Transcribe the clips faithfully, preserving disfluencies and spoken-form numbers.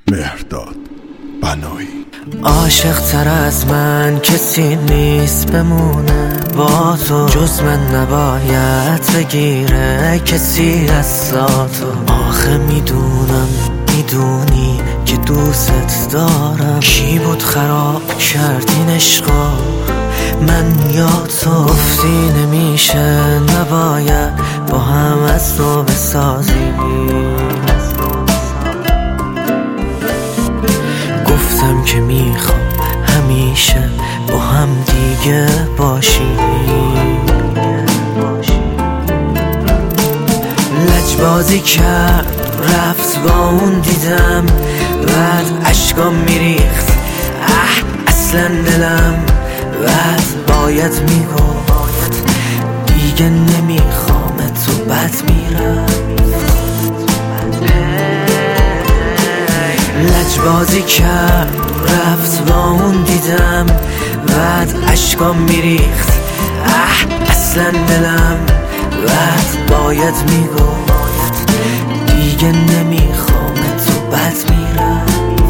مهرداد بنایی. عاشق تر از من کسی نیست بمونه با تو، جز من نباید بگیره کسی از تو. آخه میدونم میدونی که دوست دارم. کی بود خراب کردین عشقا، من یا تو؟ گفتی نمیشه نباید با هم از تو بسازیم. گفتم که میخوام همیشه با هم دیگه باشیم. لجبازی کرد رفت با اون دیدم، بعد عشقام میریخت اه اصلا دلم. بعد باید میگو دیگه نمیخوام تو، بد میرم. لجبازی کرد رفت با اون دیدم، بعد عشقام میریخت اه اصلا دلم. بعد باید میگو دیگه نمیخوام تو، بد میرم.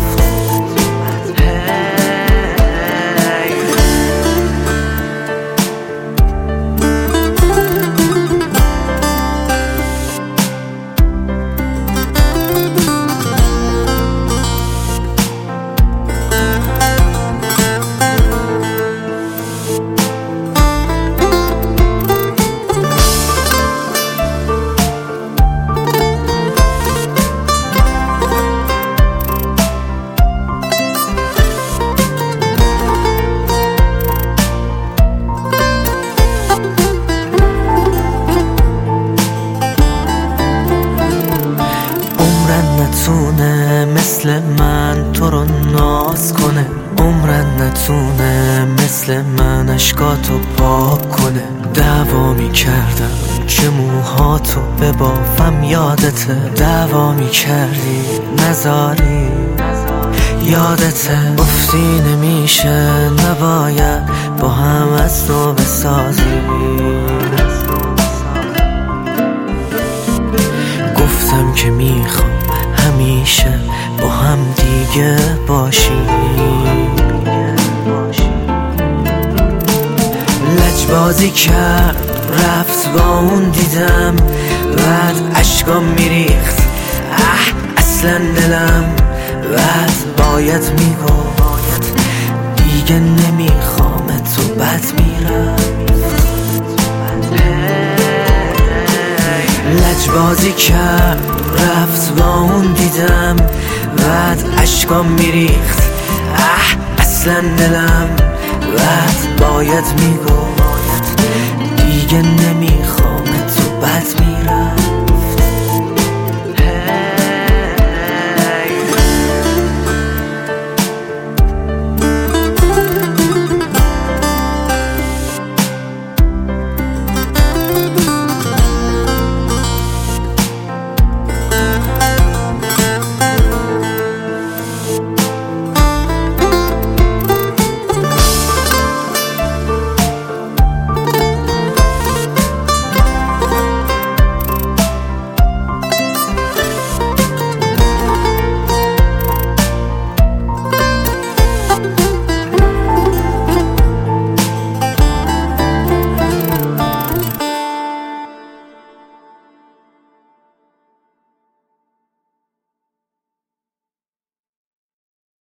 نتونه مثل من تو رو ناز کنه، عمرن نتونه مثل من اشکاتو پاک کنه. دعوا میکردم که موهاتو ببافم یادته، دعوا میکردی نزاری یادته. گفتی نمیشه نباید با هم از تو بسازیم. گفتم که میخوام همیشه با هم دیگه باشیم. لجبازی کرد رفت با اون دیدم، بعد عشقام میریخت اه اصلا دلم. بعد باید میگو دیگه نمیخوام تو، بد میرم. لجبازی کرد رفت با اون دیدم، بعد عشقام میریخت اه اصلا دلم. بعد باید میگو دیگه نمیخوام تو، بد میرم.